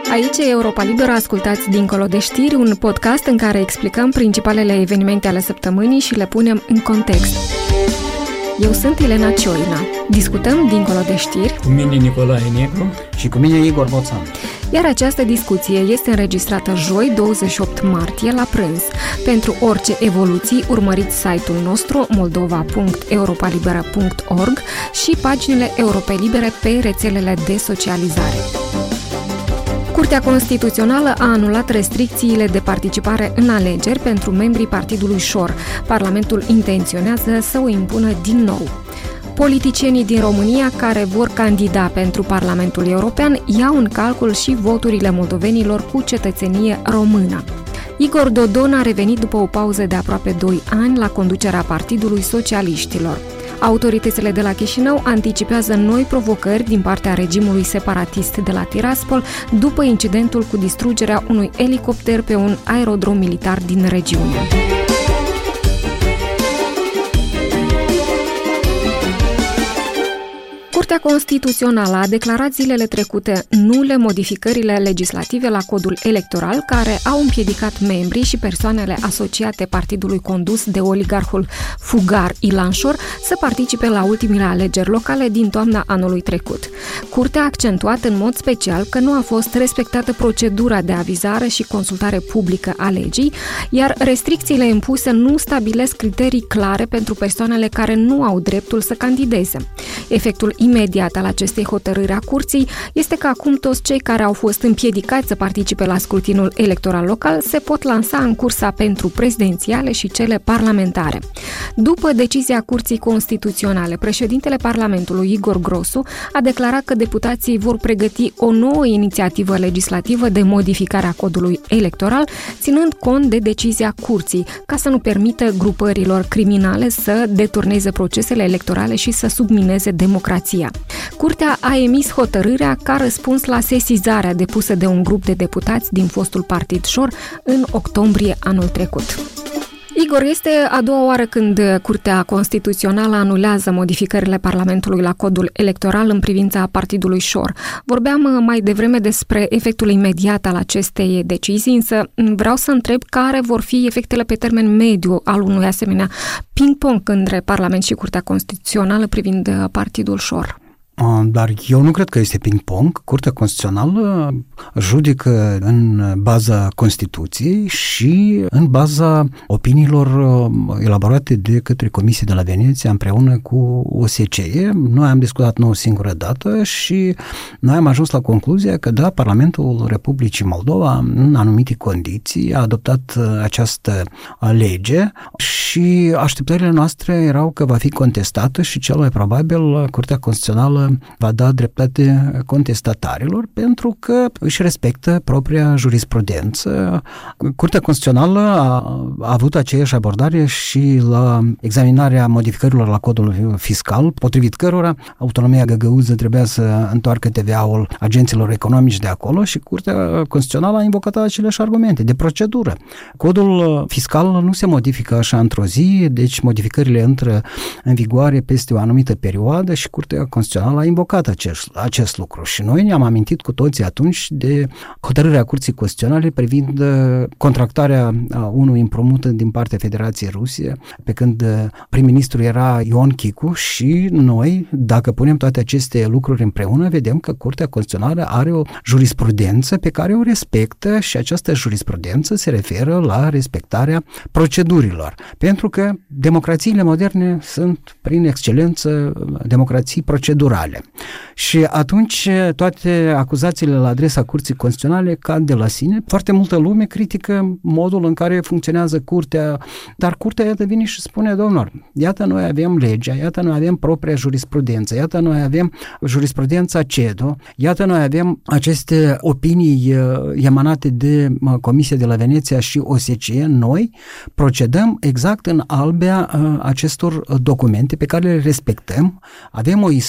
Aici e Europa Liberă, ascultați Dincolo de știri, un podcast în care explicăm principalele evenimente ale săptămânii și le punem în context. Eu sunt Elena Cioina. Discutăm Dincolo de știri. Cu mine Nicolae Negru. Și cu mine Igor Boțan. Iar această discuție este înregistrată joi, 28 martie, la prânz. Pentru orice evoluții, urmăriți site-ul nostru moldova.europalibera.org și paginile Europei Libere pe rețelele de socializare. Curtea Constituțională a anulat restricțiile de participare în alegeri pentru membrii partidului Șor. Parlamentul intenționează să o impună din nou. Politicienii din România care vor candida pentru Parlamentul European iau în calcul și voturile moldovenilor cu cetățenie română. Igor Dodon a revenit după o pauză de aproape 2 ani la conducerea Partidului Socialiștilor. Autoritățile de la Chișinău anticipează noi provocări din partea regimului separatist de la Tiraspol după incidentul cu distrugerea unui elicopter pe un aerodrom militar din regiune. Curtea Constituțională a declarat zilele trecute nule modificările legislative la codul electoral care au împiedicat membrii și persoanele asociate partidului condus de oligarhul fugar Ilan Șor să participe la ultimile alegeri locale din toamna anului trecut. Curtea a accentuat în mod special că nu a fost respectată procedura de avizare și consultare publică a legii, iar restricțiile impuse nu stabilesc criterii clare pentru persoanele care nu au dreptul să candideze. Efectul imediat al acestei hotărâri a curții este că acum toți cei care au fost împiedicați să participe la scrutinul electoral local se pot lansa în cursa pentru prezidențiale și cele parlamentare. După decizia Curții Constituționale, președintele Parlamentului Igor Grosu a declarat că deputații vor pregăti o nouă inițiativă legislativă de modificare a codului electoral, ținând cont de decizia curții, ca să nu permită grupărilor criminale să deturneze procesele electorale și să submineze democrația. Curtea a emis hotărârea ca răspuns la sesizarea depusă de un grup de deputați din fostul partid Șor în octombrie anul trecut. Igor, este a doua oară când Curtea Constituțională anulează modificările Parlamentului la codul electoral în privința partidului Șor. Vorbeam mai devreme despre efectul imediat al acestei decizii, însă vreau să întreb care vor fi efectele pe termen mediu al unui asemenea ping-pong între Parlament și Curtea Constituțională privind partidul Șor. Dar eu nu cred că este ping-pong. Curtea Constituțională judecă în baza Constituției și în baza opiniilor elaborate de către Comisia de la Veneția împreună cu OSCE. Noi am discutat nu o singură dată și noi am ajuns la concluzia că da, Parlamentul Republicii Moldova în anumite condiții a adoptat această lege și așteptările noastre erau că va fi contestată și cel mai probabil Curtea Constituțională va da dreptate contestatarilor pentru că își respectă propria jurisprudență. Curtea Constituțională a avut aceeași abordare și la examinarea modificărilor la codul fiscal, potrivit cărora autonomia găgăuză trebuia să întoarcă TVA-ul agenților economici de acolo și Curtea Constituțională a invocat aceleași argumente de procedură. Codul fiscal nu se modifică așa într-o zi, deci modificările intră în vigoare peste o anumită perioadă și Curtea Constituțională a invocat acest lucru și noi ne-am amintit cu toții atunci de hotărârea Curții Constituționale privind contractarea unui împrumut din partea Federației Rusie, pe când prim-ministru era Ion Chicu și noi, dacă punem toate aceste lucruri împreună, vedem că Curtea Constituțională are o jurisprudență pe care o respectă și această jurisprudență se referă la respectarea procedurilor. Pentru că democrațiile moderne sunt, prin excelență, democrații procedurale. Și atunci toate acuzațiile la adresa Curții Constituționale cad de la sine. Foarte multă lume critică modul în care funcționează Curtea, dar Curtea iată vine și spune, domnilor, iată noi avem legea, iată noi avem propria jurisprudență, iată noi avem jurisprudența CEDO, iată noi avem aceste opinii emanate de Comisia de la Veneția și OSCE, noi procedăm exact în albea acestor documente pe care le respectăm, avem o istorie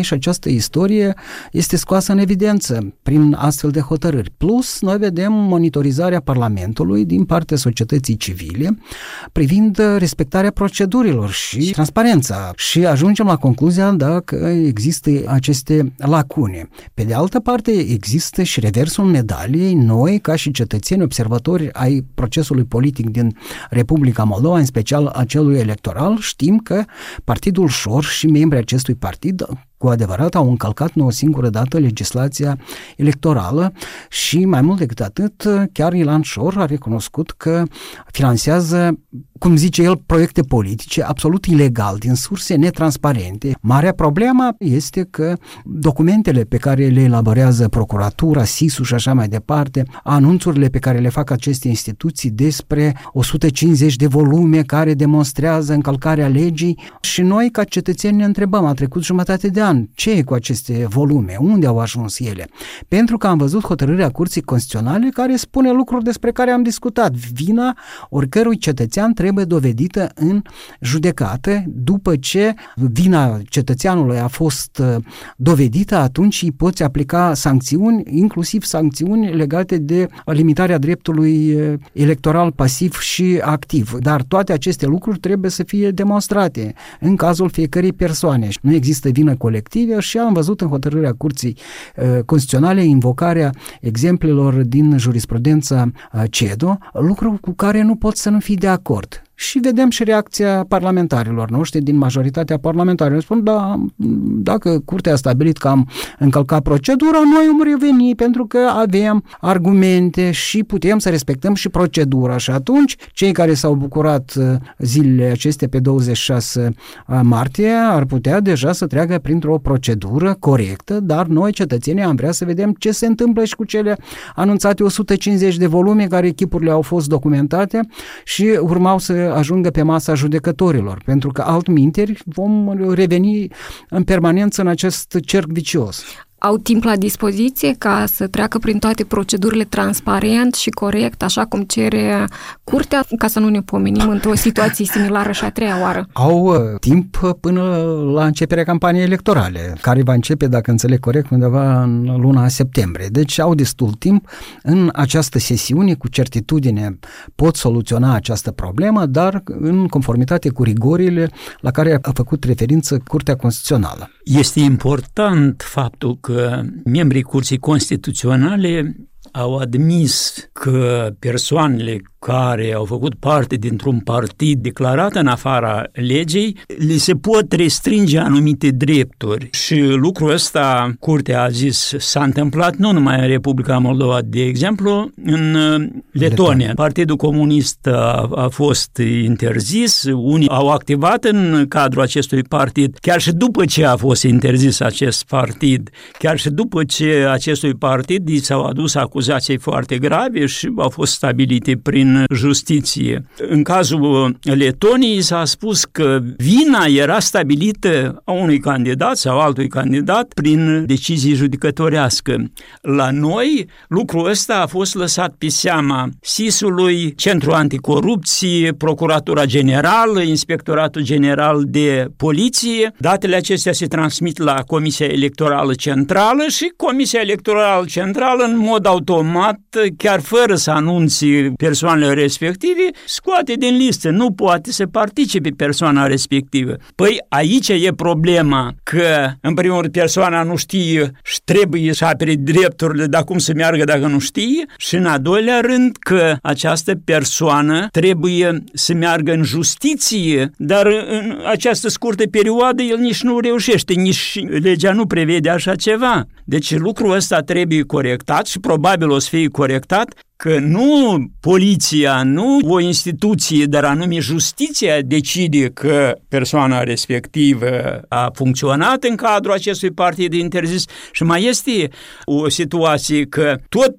și această istorie este scoasă în evidență prin astfel de hotărâri. Plus, noi vedem monitorizarea Parlamentului din partea societății civile privind respectarea procedurilor și transparența și ajungem la concluzia dacă există aceste lacune. Pe de altă parte, există și reversul medaliei. Noi, ca și cetățeni observatori ai procesului politic din Republica Moldova, în special a celui electoral, știm că Partidul Șor și membrii acestui partid cu adevărat au încălcat nu o singură dată legislația electorală și mai mult decât atât, chiar Ilan Șor a recunoscut că finanțează, cum zice el, proiecte politice absolut ilegal, din surse netransparente. Marea problemă este că documentele pe care le elaborează procuratura, SIS-ul și așa mai departe, anunțurile pe care le fac aceste instituții despre 150 de volume care demonstrează încălcarea legii și noi ca cetățeni ne întrebăm, a trecut jumătate de an, ce e cu aceste volume? Unde au ajuns ele? Pentru că am văzut hotărârea Curții Constituționale care spune lucruri despre care am discutat. Vina oricărui cetățean trebuie dovedită în judecată. După ce vina cetățeanului a fost dovedită, atunci îi poți aplica sancțiuni, inclusiv sancțiuni legate de limitarea dreptului electoral pasiv și activ. Dar toate aceste lucruri trebuie să fie demonstrate în cazul fiecărei persoane. Nu există vină colectivă și am văzut în hotărârea Curții Constituționale invocarea exemplelor din jurisprudența CEDO, lucru cu care nu pot să nu fii de acord. Și vedem și reacția parlamentarilor noștri din majoritatea parlamentarilor. Spun, da, dacă Curtea a stabilit că am încălcat procedura, noi vom reveni pentru că avem argumente și putem să respectăm și procedura. Și atunci, cei care s-au bucurat zilele acestea pe 26 martie ar putea deja să treacă printr-o procedură corectă, dar noi, cetățenii, am vrea să vedem ce se întâmplă și cu cele anunțate 150 de volume care echipurile au fost documentate și urmau să ajungă pe masa judecătorilor, pentru că altminteri vom reveni în permanență în acest cerc vicios. Au timp la dispoziție ca să treacă prin toate procedurile transparent și corect, așa cum cere Curtea, ca să nu ne pomenim într-o situație similară și a treia oară? Au timp până la începerea campaniei electorale, care va începe, dacă înțeleg corect, undeva în luna septembrie. Deci au destul timp. În această sesiune, cu certitudine, pot soluționa această problemă, dar în conformitate cu rigorile la care a făcut referință Curtea Constituțională. Este important faptul că membrii Curții Constituționale au admis că persoanele care au făcut parte dintr-un partid declarat în afara legii, li se pot restringe anumite drepturi. Și lucrul ăsta, Curtea a zis, s-a întâmplat nu numai în Republica Moldova, de exemplu, în Letonia. Partidul Comunist a fost interzis, unii au activat în cadrul acestui partid, chiar și după ce a fost interzis acest partid, chiar și după ce acestui partid i s-au adus acuzații foarte grave și au fost stabilite prin justiție. În cazul Letoniei s-a spus că vina era stabilită a unui candidat sau altui candidat prin decizie judecătorească. La noi, lucrul ăsta a fost lăsat pe seama SIS-ului, Centrul Anticorupție, Procuratura Generală, Inspectoratul General de Poliție. Datele acestea se transmit la Comisia Electorală Centrală și Comisia Electorală Centrală, în mod automat, chiar fără să anunțe persoanele respective, scoate din listă. Nu poate să participe persoana respectivă. Păi aici e problema că, în primul rând, persoana nu știe și trebuie să apere drepturile, dar cum să meargă dacă nu știe, și în al doilea rând că această persoană trebuie să meargă în justiție, dar în această scurtă perioadă el nici nu reușește, nici legea nu prevede așa ceva. Deci lucrul ăsta trebuie corectat și probabil o să fie corectat, că nu poliția, nu o instituție, dar anume justiția decide că persoana respectivă a funcționat în cadrul acestui partid interzis. Și mai este o situație că tot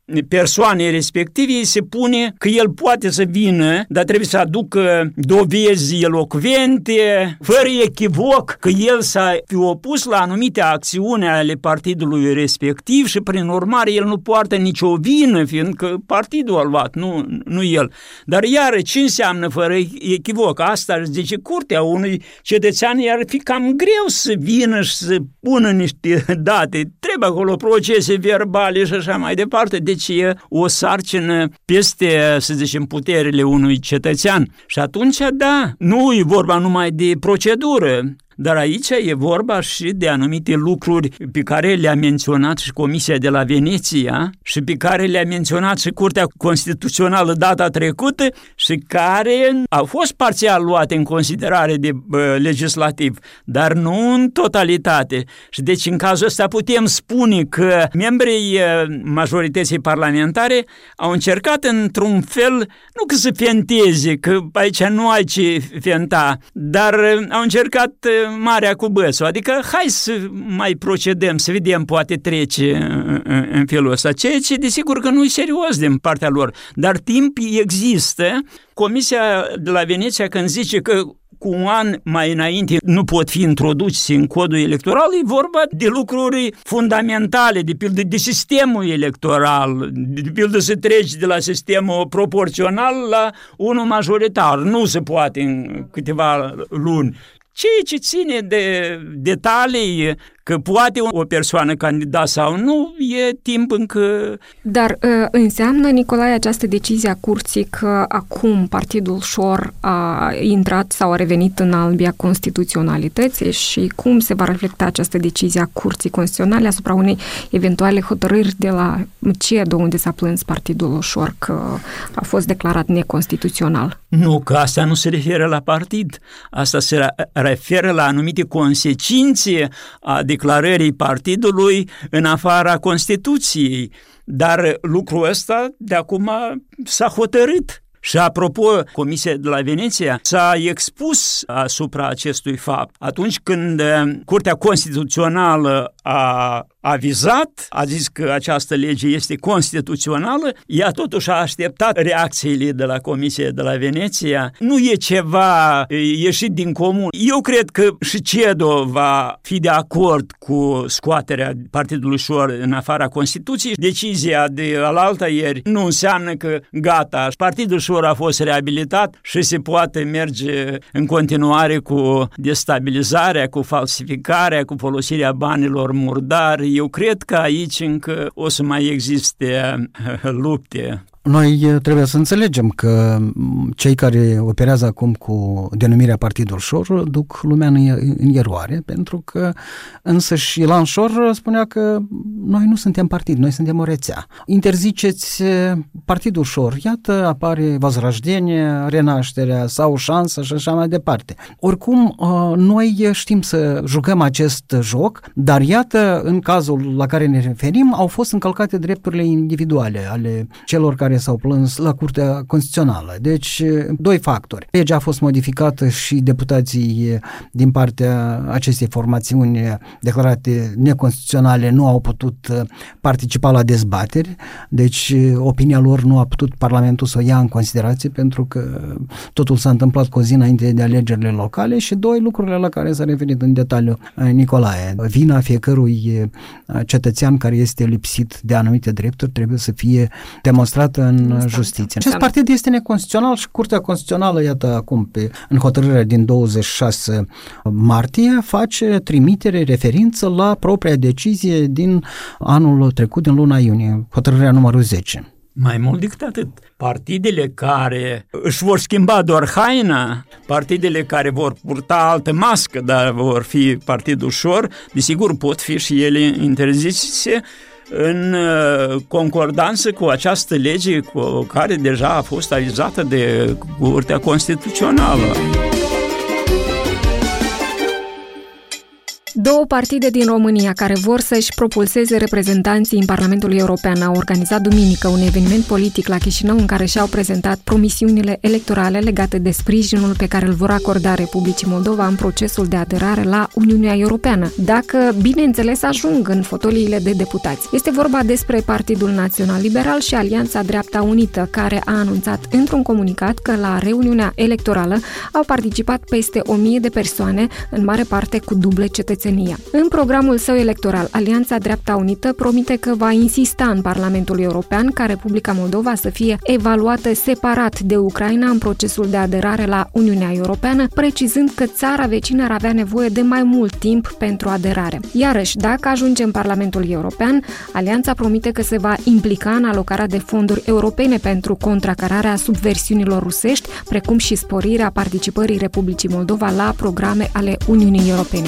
persoanei respective se pune că el poate să vină, dar trebuie să aducă dovezi elocvente, fără echivoc, că el s-a fi opus la anumite acțiuni ale partidului respectiv și prin urmare el nu poartă nicio vină, fiindcă partidul a luat, nu el. Dar iară, ce înseamnă fără echivoc? Asta își zice curtea unui cetățean, ar fi cam greu să vină și să pună niște date. Trebuie acolo procese verbale și așa mai departe. Deci e o sarcină peste, să zicem, puterile unui cetățean. Și atunci, da, nu e vorba numai de procedură, dar aici e vorba și de anumite lucruri pe care le-a menționat și Comisia de la Veneția și pe care le-a menționat și Curtea Constituțională data trecută și care au fost parțial luate în considerare de legislativ, dar nu în totalitate. Și deci în cazul ăsta putem spune că membrii majorității parlamentare au încercat într-un fel, nu că să fenteze, că aici nu ai ce fenta, dar au încercat marea cu bățul, adică hai să mai procedăm, să vedem, poate trece în felul ăsta, ceea ce desigur că nu e serios din partea lor, dar timp există. Comisia de la Veneția când zice că cu un an mai înainte nu pot fi introduși în codul electoral, e vorba de lucruri fundamentale, de pildă de sistemul electoral, de pildă să treci de la sistemul proporțional la unul majoritar. Nu se poate în câteva luni. Ceea ce ține de detalii, că poate o persoană candida sau nu, e timp încă... Dar înseamnă, Nicolae, această decizie a curții că acum Partidul Șor a intrat sau a revenit în albia constituționalității și cum se va reflecta această decizie a Curții Constituționale asupra unei eventuale hotărâri de la CEDO, unde s-a plâns Partidul Șor că a fost declarat neconstituțional? Nu, că asta nu se referă la partid. Asta se referă la anumite consecințe a declarării partidului în afara Constituției. Dar lucrul ăsta de acum s-a hotărât. Și apropo, Comisia de la Veneția s-a expus asupra acestui fapt. Atunci când Curtea Constituțională a avizat, a zis că această lege este constituțională, ea totuși a așteptat reacțiile de la Comisia de la Veneția. Nu e ceva ieșit din comun. Eu cred că și CEDO va fi de acord cu scoaterea Partidului Șor în afara Constituției. Decizia de alaltăieri nu înseamnă că gata, Partidul Șor a fost reabilitat și se poate merge în continuare cu destabilizarea, cu falsificarea, cu folosirea banilor murdari. Eu cred că aici încă o să mai existe lupte. Noi trebuie să înțelegem că cei care operează acum cu denumirea Partidul Șor duc lumea în eroare, pentru că însăși Ilan Șor spunea că noi nu suntem partid, noi suntem o rețea. Interziceți Partidul Șor, iată apare Возрождение, Renașterea sau Șansa și așa mai departe. Oricum, noi știm să jucăm acest joc, dar iată, în cazul la care ne referim, au fost încălcate drepturile individuale ale celor care s-au plâns la Curtea Constituțională. Deci, doi factori. Legea a fost modificată și deputații din partea acestei formațiuni declarate neconstituționale nu au putut participa la dezbateri, deci opinia lor nu a putut Parlamentul să o ia în considerație pentru că totul s-a întâmplat cu o zi înainte de alegerile locale și doi lucrurile la care s-a referit în detaliu Nicolae. Vina fiecărui cetățean care este lipsit de anumite drepturi trebuie să fie demonstrată în justiție. Acest partid este neconstituțional și Curtea Constituțională, iată acum, în hotărârea din 26 martie, face trimitere, referință la propria decizie din anul trecut, din luna iunie, hotărârea numărul 10. Mai mult decât atât, partidele care își vor schimba doar haina, partidele care vor purta altă mască, dar vor fi Partidul Șor, desigur pot fi și ele interzise în concordanță cu această lege cu care deja a fost avizată de Curtea Constituțională. Două partide din România care vor să-și propulseze reprezentanții în Parlamentul European au organizat duminică un eveniment politic la Chișinău în care și-au prezentat promisiunile electorale legate de sprijinul pe care îl vor acorda Republicii Moldova în procesul de aderare la Uniunea Europeană, dacă, bineînțeles, ajung în fotoliile de deputați. Este vorba despre Partidul Național Liberal și Alianța Dreapta Unită, care a anunțat într-un comunicat că la reuniunea electorală au participat peste 1000 de persoane, în mare parte cu dublă cetățenie. În programul său electoral, Alianța Dreapta Unită promite că va insista în Parlamentul European ca Republica Moldova să fie evaluată separat de Ucraina în procesul de aderare la Uniunea Europeană, precizând că țara vecină ar avea nevoie de mai mult timp pentru aderare. Iarăși, dacă ajunge în Parlamentul European, Alianța promite că se va implica în alocarea de fonduri europene pentru contracararea subversiunilor rusești, precum și sporirea participării Republicii Moldova la programe ale Uniunii Europene.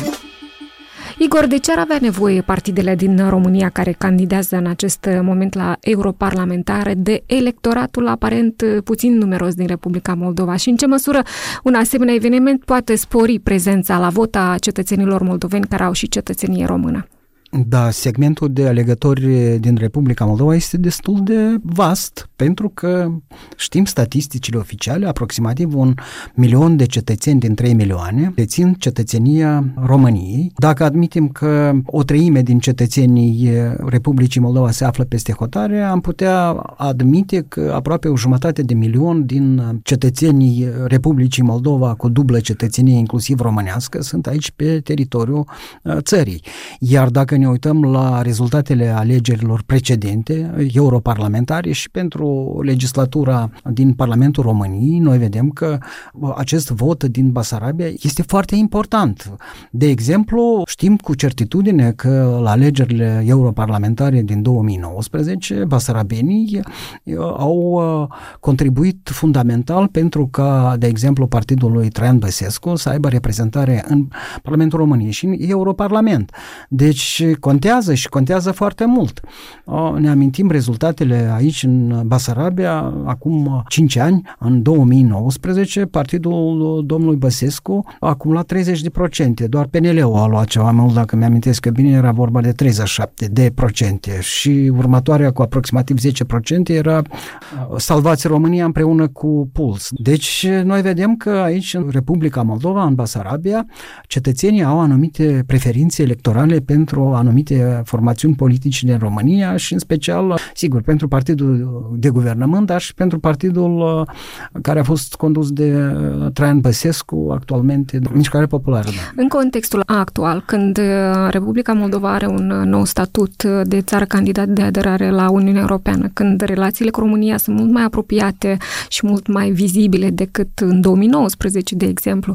Igor, de ce ar avea nevoie partidele din România care candidează în acest moment la europarlamentare de electoratul aparent puțin numeros din Republica Moldova și în ce măsură un asemenea eveniment poate spori prezența la vot a cetățenilor moldoveni care au și cetățenie română? Da, segmentul de alegători din Republica Moldova este destul de vast, pentru că știm statisticile oficiale, aproximativ 1 milion de cetățeni din 3 milioane dețin cetățenia României. Dacă admitem că o treime din cetățenii Republicii Moldova se află peste hotare, am putea admite că aproape 1,5 milion din cetățenii Republicii Moldova cu dublă cetățenie, inclusiv românească, sunt aici pe teritoriul țării. Iar dacă ne uităm la rezultatele alegerilor precedente, europarlamentare și pentru legislatura din Parlamentul României, noi vedem că acest vot din Basarabia este foarte important. De exemplu, știm cu certitudine că la alegerile europarlamentare din 2019, basarabenii au contribuit fundamental pentru ca, de exemplu, partidul lui Traian Băsescu să aibă reprezentare în Parlamentul României și în Europarlament. Deci contează și contează foarte mult. Ne amintim rezultatele aici în Basarabia acum 5 ani, în 2019, partidul domnului Băsescu a acumulat 30%. Doar PNL-ul a luat ceva mult, dacă mi-amintesc că bine, era vorba de 37% și următoarea cu aproximativ 10% era Salvați România împreună cu Puls. Deci noi vedem că aici în Republica Moldova, în Basarabia, cetățenii au anumite preferințe electorale pentru anumite formațiuni politice din România și în special, sigur, pentru partidul de guvernământ, dar și pentru partidul care a fost condus de Traian Băsescu, actualmente Mișcarea Populară. Da. În contextul actual, când Republica Moldova are un nou statut de țară candidat de aderare la Uniunea Europeană, când relațiile cu România sunt mult mai apropiate și mult mai vizibile decât în 2019, de exemplu,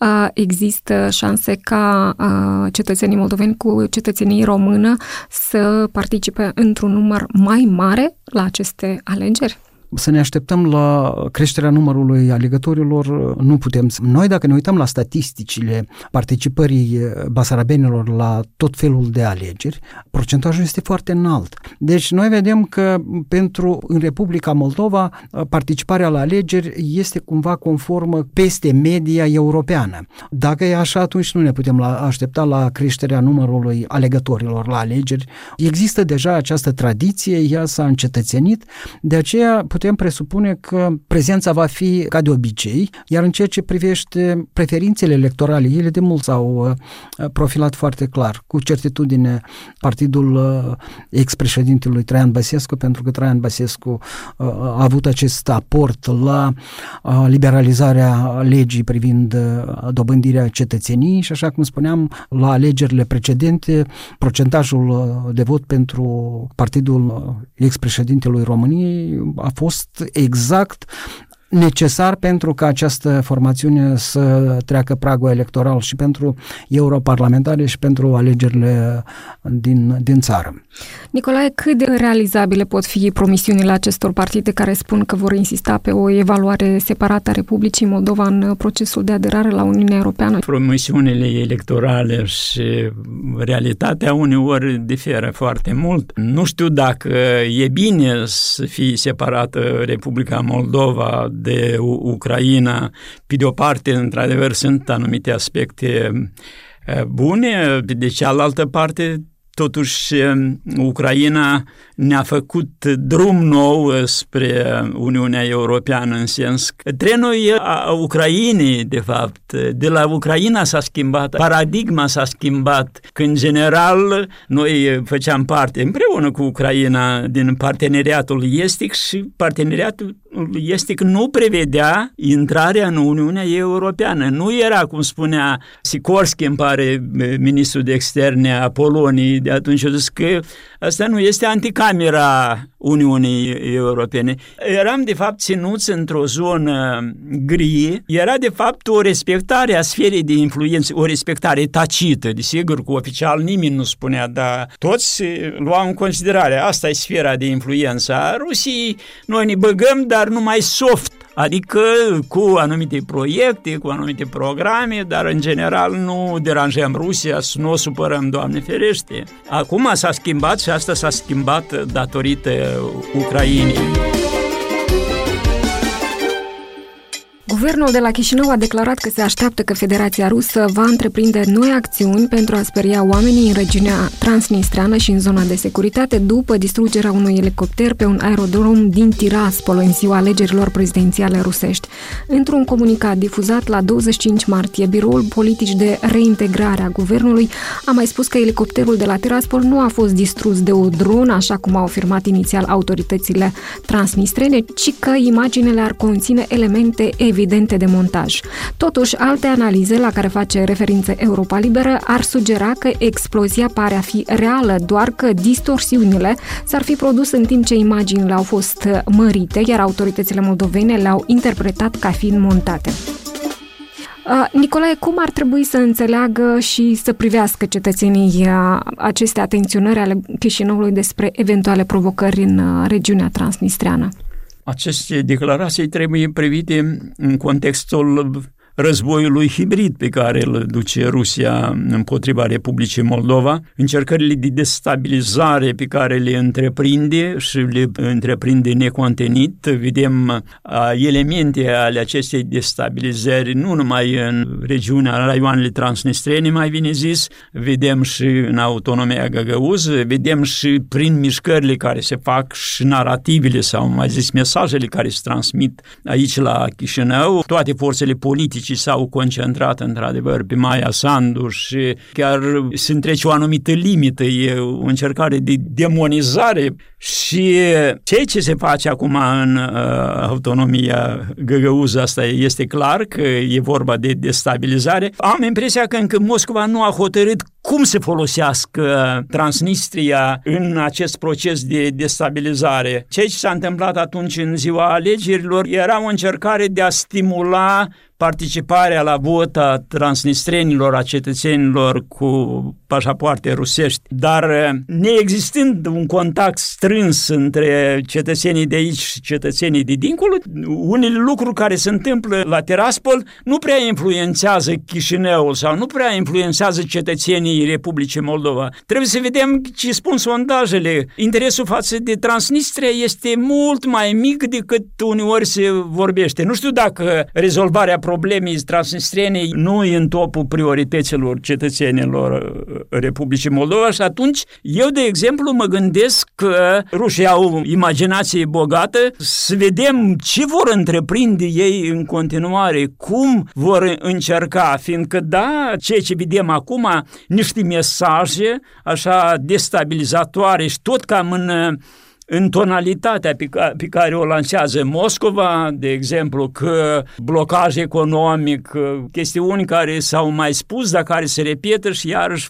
există șanse ca cetățenii moldoveni cu cetățenie română să participe într-un număr mai mare la aceste alegeri? Să ne așteptăm la creșterea numărului alegătorilor, nu putem. Noi, dacă ne uităm la statisticile participării basarabenilor la tot felul de alegeri, procentajul este foarte înalt. Deci noi vedem că în Republica Moldova participarea la alegeri este cumva conformă peste media europeană. Dacă e așa, atunci nu ne putem aștepta la creșterea numărului alegătorilor la alegeri. Există deja această tradiție, ea s-a încetățenit, de aceea putem presupune că prezența va fi ca de obicei, iar în ceea ce privește preferințele electorale, ele de mult s-au profilat foarte clar, cu certitudine partidul ex-președintelui Traian Băsescu, pentru că Traian Băsescu a avut acest aport la liberalizarea legii privind dobândirea cetățeniei și, așa cum spuneam, la alegerile precedente, procentajul de vot pentru partidul ex-președintelui României a fost exact necesar pentru ca această formațiune să treacă pragul electoral și pentru europarlamentare și pentru alegerile din țară. Nicolae, cât de realizabile pot fi promisiunile acestor partide care spun că vor insista pe o evaluare separată a Republicii Moldova în procesul de aderare la Uniunea Europeană? Promisiunile electorale și realitatea uneori diferă foarte mult. Nu știu dacă e bine să fie separată Republica Moldova de Ucraina. Pe de o parte, într-adevăr, sunt anumite aspecte bune. De cealaltă parte, totuși, Ucraina ne-a făcut drum nou spre Uniunea Europeană, în sens că trenul a Ucrainei, de fapt. De la Ucraina s-a schimbat, paradigma s-a schimbat, că în general noi făceam parte împreună cu Ucraina din parteneriatul estic și parteneriatul estic nu prevedea intrarea în Uniunea Europeană. Nu era, cum spunea Sikorski, îmi pare, ministrul de externe a Poloniei, de atunci a zis că asta nu este anticamera Uniunii Europene. Eram, de fapt, ținuți într-o zonă gri. Era, de fapt, o respectare a sferei de influență, o respectare tacită. Desigur, cu oficial nimeni nu spunea, dar toți luau în considerare. Asta e sfera de influență a Rusiei. Noi ne băgăm, dar numai soft. Adică cu anumite proiecte, cu anumite programe, dar în general nu deranjăm Rusia, să nu o supărăm, Doamne ferește. Acum s-a schimbat și asta s-a schimbat datorită Ucrainei. Guvernul de la Chișinău a declarat că se așteaptă că Federația Rusă va întreprinde noi acțiuni pentru a speria oamenii în regiunea transnistreană și în zona de securitate după distrugerea unui elicopter pe un aerodrom din Tiraspol în ziua alegerilor prezidențiale rusești. Într-un comunicat difuzat la 25 martie, Biroul Politic de Reintegrare a Guvernului a mai spus că elicopterul de la Tiraspol nu a fost distrus de o dronă, așa cum au afirmat inițial autoritățile transnistrene, ci că imaginele ar conține elemente evidente de montaj. Totuși, alte analize la care face referință Europa Liberă ar sugera că explozia pare a fi reală, doar că distorsiunile s-ar fi produs în timp ce imaginile au fost mărite, iar autoritățile moldovene le-au interpretat ca fiind montate. Nicolae, cum ar trebui să înțeleagă și să privească cetățenii aceste atenționări ale Chișinăului despre eventuale provocări în regiunea transnistreană? Aceste declarații trebuie privite în contextul războiului hibrid pe care îl duce Rusia împotriva Republicii Moldova, încercările de destabilizare pe care le întreprinde și le întreprinde necontenit. Vedem elemente ale acestei destabilizări nu numai în regiunea, în raioanele transnistrene, mai bine zis, vedem și în autonomia găgăuză, vedem și prin mișcările care se fac și narativele sau, mai zis, mesajele care se transmit aici la Chișinău. Toate forțele politice s-au concentrat într-adevăr pe Maia Sandu și chiar se întrece o anumită limită, e o încercare de demonizare și ceea ce se face acum în autonomia găgăuză, asta este clar că e vorba de destabilizare. Am impresia că încă Moscova nu a hotărât cum să folosească Transnistria în acest proces de destabilizare. Ceea ce s-a întâmplat atunci în ziua alegerilor era o încercare de a stimula participarea la vot a transnistrenilor, a cetățenilor cu pașapoarte rusești, dar neexistând un contact strâns între cetățenii de aici și cetățenii de dincolo, unele lucruri care se întâmplă la Tiraspol nu prea influențează Chișinăul sau nu prea influențează cetățenii Republicii Moldova. Trebuie să vedem ce spun sondajele. Interesul față de Transnistria este mult mai mic decât uneori se vorbește. Nu știu dacă rezolvarea problemei transnistrienei nu e în topul priorităților cetățenilor Republicii Moldova și atunci eu, de exemplu, mă gândesc că rușii au imaginație bogată, să vedem ce vor întreprinde ei în continuare, cum vor încerca, fiindcă da, ceea ce vedem acum, niște mesaje așa destabilizatoare și tot cam în tonalitatea pe care o lansează Moscova, de exemplu, că blocaj economic, chestiuni care s-au mai spus, dar care se repetă și iarăși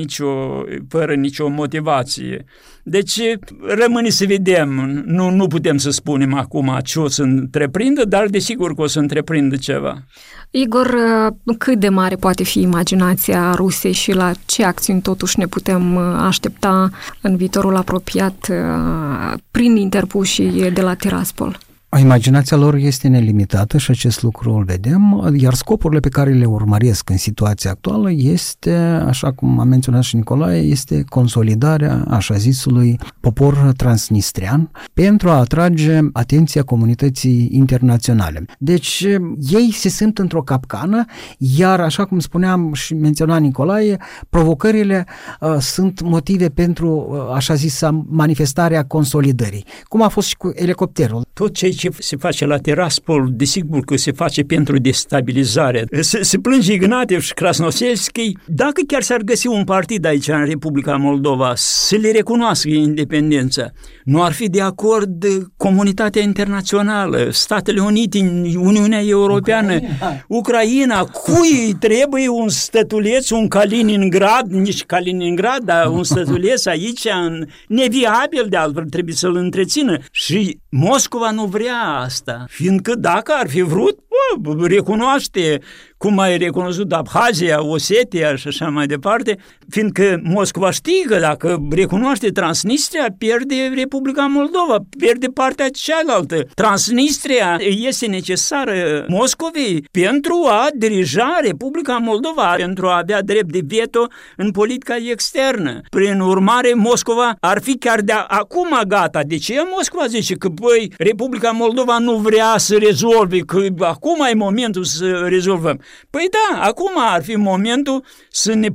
fără nicio motivație. Deci rămâne să vedem, nu putem să spunem acum ce o să întreprindă, dar desigur că o să întreprindă ceva. Igor, cât de mare poate fi imaginația Rusiei și la ce acțiuni totuși ne putem aștepta în viitorul apropiat prin interpușii de la Tiraspol? Imaginația lor este nelimitată și acest lucru îl vedem, iar scopurile pe care le urmăresc în situația actuală este, așa cum a menționat și Nicolae, este consolidarea așa zisului popor transnistrian pentru a atrage atenția comunității internaționale. Deci ei se simt într-o capcană, iar așa cum spuneam și menționa Nicolae, provocările sunt motive pentru așa zisa manifestarea consolidării, cum a fost și cu elicopterul. Tot ce se face la Tiraspol, desigur că se face pentru destabilizare. Se plânge Ignatiev și Krasnoselski, dacă chiar s-ar găsi un partid aici în Republica Moldova să le recunoască independența, nu ar fi de acord comunitatea internațională, Statele Unite, Uniunea Europeană, Ucraina, cui trebuie un stătuleț, un Kaliningrad, nici Kaliningrad, dar un stătuleț aici, neviabil de altfel, trebuie să-l întrețină. Și Moscova nu vrea asta, fiindcă dacă ar fi vrut, recunoaște cum ai recunoscut Abhazia, Osetia și așa mai departe, fiindcă Moscova știe că dacă recunoaște Transnistria, pierde Republica Moldova, pierde partea cealaltă. Transnistria este necesară Moscovei pentru a dirija Republica Moldova, pentru a avea drept de veto în politica externă. Prin urmare, Moscova ar fi chiar de acum gata. De ce Moscova zice că Republica Moldova nu vrea să rezolve, că acum e momentul să rezolvăm? Păi da, acum ar fi momentul să ne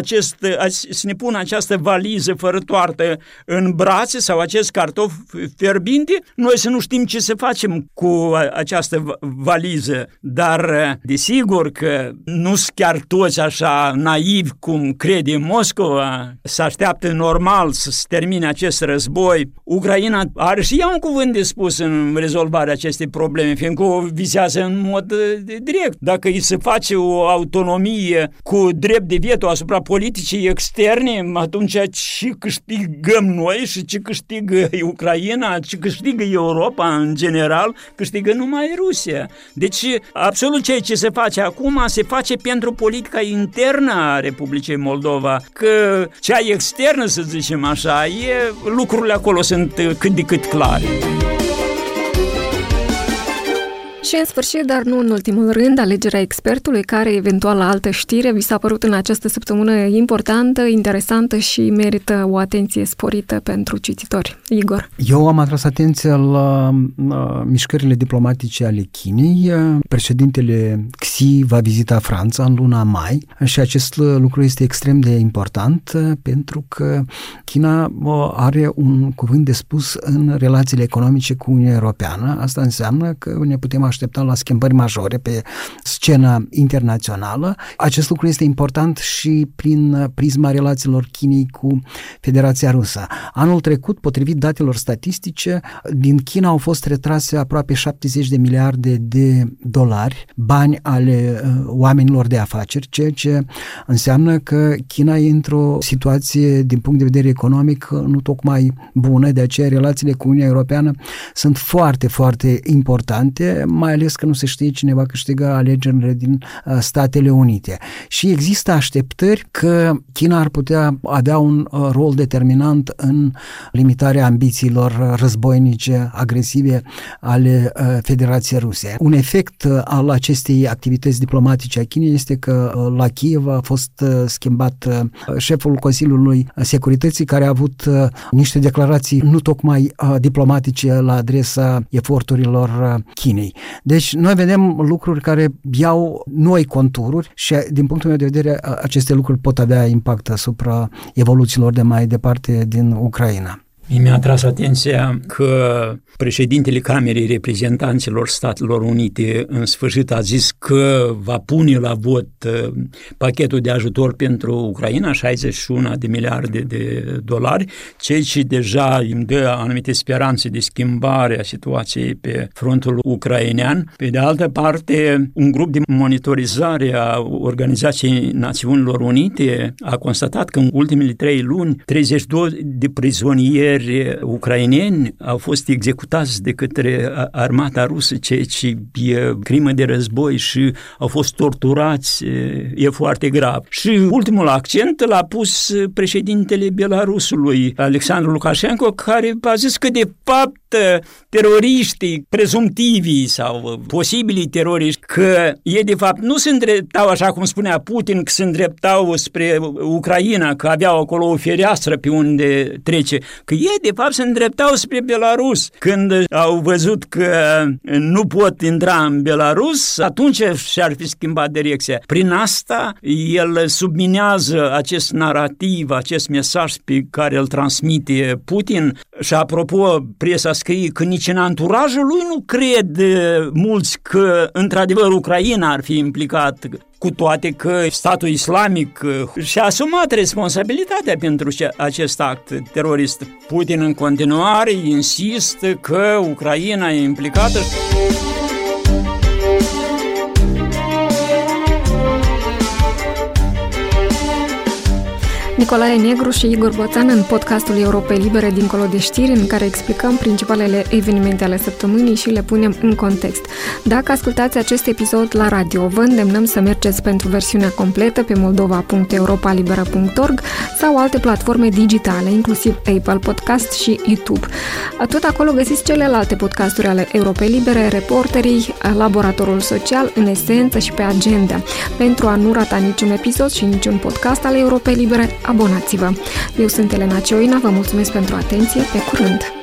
pună această valiză fără toartă în brațe sau acest cartof fierbinte, noi să nu știm ce să facem cu această valiză, dar desigur că nu sunt chiar toți așa naivi cum crede Moscova, se așteaptă normal să se termine acest război. Ucraina are și ea un cuvânt de spus în rezolvarea acestei probleme, fiindcă o vizează în mod direct. Dacă îi se face o autonomie cu drept de veto asupra politicii externe, atunci ce câștigăm noi și ce câștigă Ucraina, ce câștigă Europa în general, câștigă numai Rusia. Deci, absolut ceea ce se face acum se face pentru politica internă a Republicii Moldova, că cea externă, să zicem așa, lucrurile acolo sunt cât de cât clare. Și în sfârșit, dar nu în ultimul rând, alegerea expertului, care eventual la altă știre vi s-a părut în această săptămână importantă, interesantă și merită o atenție sporită pentru cititori. Igor. Eu am atras atenția la mișcările diplomatice ale Chinei. Președintele Xi va vizita Franța în luna mai și acest lucru este extrem de important pentru că China are un cuvânt de spus în relațiile economice cu Uniunea Europeană. Asta înseamnă că ne putem aștepta la schimbări majore pe scena internațională. Acest lucru este important și prin prisma relațiilor Chinei cu Federația Rusă. Anul trecut, potrivit datelor statistice, din China au fost retrase aproape 70 de miliarde de dolari, bani ale oamenilor de afaceri, ceea ce înseamnă că China e într-o situație, din punct de vedere economic, nu tocmai bună, de aceea relațiile cu Uniunea Europeană sunt foarte, foarte importante, mai ales că nu se știe cine va câștiga alegerile din Statele Unite. Și există așteptări că China ar putea avea un rol determinant în limitarea ambițiilor războinice, agresive ale Federației Ruse. Un efect al acestei activități diplomatice a Chinei este că la Kiev a fost schimbat șeful Consiliului Securității, care a avut niște declarații nu tocmai diplomatice la adresa eforturilor Chinei. Deci noi vedem lucruri care iau noi contururi și din punctul meu de vedere aceste lucruri pot avea impact asupra evoluțiilor de mai departe din Ucraina. Mi-a atras atenția că președintele Camerei Reprezentanților Statelor Unite în sfârșit a zis că va pune la vot pachetul de ajutor pentru Ucraina, 61 de miliarde de dolari, ceea ce deja îmi dă anumite speranțe de schimbare a situației pe frontul ucrainean. Pe de altă parte, un grup de monitorizare a Organizației Națiunilor Unite a constatat că în ultimele 3 luni 32 de prizonieri tineri ucraineni au fost executați de către armata rusă, ceea ce e crimă de război, și au fost torturați, e foarte grav. Și ultimul accent l-a pus președintele Belarusului, Alexandru Lukashenko, care a zis că de fapt teroriștii prezumtivii sau posibilii teroriști, că ei de fapt nu se îndreptau, așa cum spunea Putin, că se îndreptau spre Ucraina, că aveau acolo o fereastră pe unde trece, că ei de fapt se îndreptau spre Belarus. Când au văzut că nu pot intra în Belarus, atunci și-ar fi schimbat direcția. Prin asta el subminează acest narativ, acest mesaj pe care îl transmite Putin. Și apropo, presa scrie că nici în anturajul lui nu cred mulți că într-adevăr Ucraina ar fi implicat, cu toate că statul islamic și-a asumat responsabilitatea pentru acest act terorist. Putin în continuare insistă că Ucraina e implicată. Nicolae Negru și Igor Boțan în podcastul Europei Libere Dincolo de știri, în care explicăm principalele evenimente ale săptămânii și le punem în context. Dacă ascultați acest episod la radio, vă îndemnăm să mergeți pentru versiunea completă pe moldova.europalibera.org sau alte platforme digitale, inclusiv Apple Podcast și YouTube. Tot acolo găsiți celelalte podcasturi ale Europei Libere, Reporterii, Laboratorul Social, În Esență și Pe Agenda. Pentru a nu rata niciun episod și niciun podcast al Europei Libere, abonați-vă! Eu sunt Elena Cioina, vă mulțumesc pentru atenție, pe curând!